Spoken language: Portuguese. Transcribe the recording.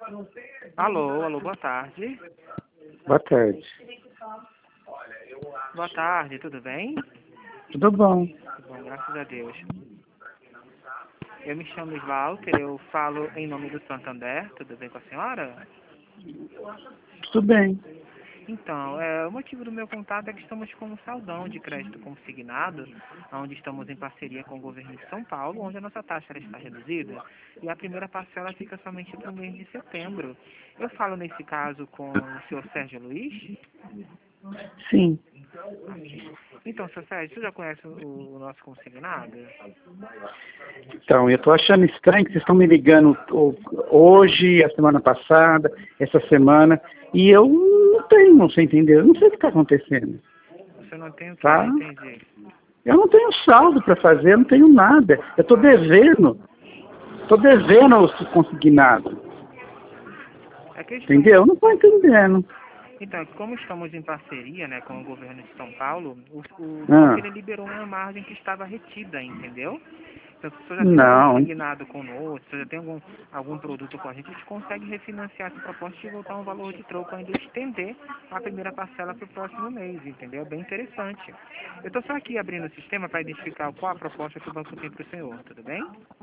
Alô, alô, boa tarde. Boa tarde. Boa tarde, tudo bem? Tudo bom? Tudo bom, graças a Deus. Eu me chamo Slaughter, eu falo em nome do Santander, tudo bem com a senhora? Tudo bem. Então, o motivo do meu contato é que estamos com um saldão de crédito consignado, onde estamos em parceria com o governo de São Paulo, onde a nossa taxa ela está reduzida, e a primeira parcela fica somente para o mês de setembro. Eu falo nesse caso com o senhor Sérgio Luiz? Sim. Então, senhor Sérgio, você já conhece o nosso consignado? Então, eu estou achando estranho que vocês estão me ligando hoje, a semana passada, essa semana, e eu não tenho, você entendeu? Eu não sei o que está acontecendo. Você não tem o que? Tá? Não entendi. Eu não tenho saldo para fazer, eu não tenho nada. Eu estou devendo. Estou devendo aos consignados. É que estamos... Entendeu? Eu não estou entendendo. Então, como estamos em parceria, né, com o governo de São Paulo, o banco Ah, ele liberou uma margem que estava retida, entendeu? Então, se você já tem um não. consignado conosco, se você já tem algum produto com a gente consegue refinanciar essa proposta e voltar um valor de troco, ainda estender a primeira parcela para o próximo mês, entendeu? Bem interessante. Eu estou só aqui abrindo o sistema para identificar qual a proposta que o banco tem para o senhor, tudo bem?